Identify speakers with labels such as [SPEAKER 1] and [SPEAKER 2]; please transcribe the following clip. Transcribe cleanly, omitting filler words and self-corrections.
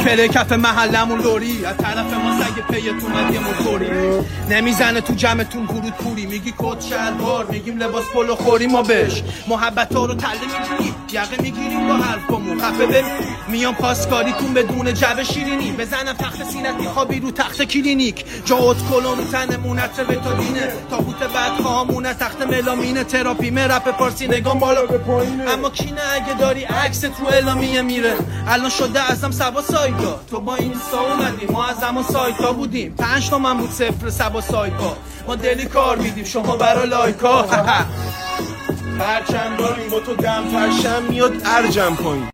[SPEAKER 1] رپره کف محلمون لوری، از طرف ما سگ پیت اومد یه موتوری، نمیزنه تو جمعتون ورود پوری، میگی کت شلوار میگیم لباس پلو خوری، ما بهش محبتا رو تله میگیریم یقه میگیریم با حرفمون خفه ببین میام پاسکاریتون بدون جبه شیرینی، بزنم تخت سینت میخوابی رو تخت کلینیک، جاوت کلون رو تنمونت بتادینه، تابوت بعد خواهمونه تخت ملامینه، تراپیمه رپ پارسی نگام بالا به پایینه، اما کینه اگه داری عکست رو اعلامیه میره، الان شده ازم سبا سایدا، تو با این سا اومدی ما از اما سایتا بودیم، 5 تومن بود صفر سبا سایتا، ما دلی کار میدیم شما برا لایکا، هرچند داریم با تو دم فرشم میاد ارجم پایین.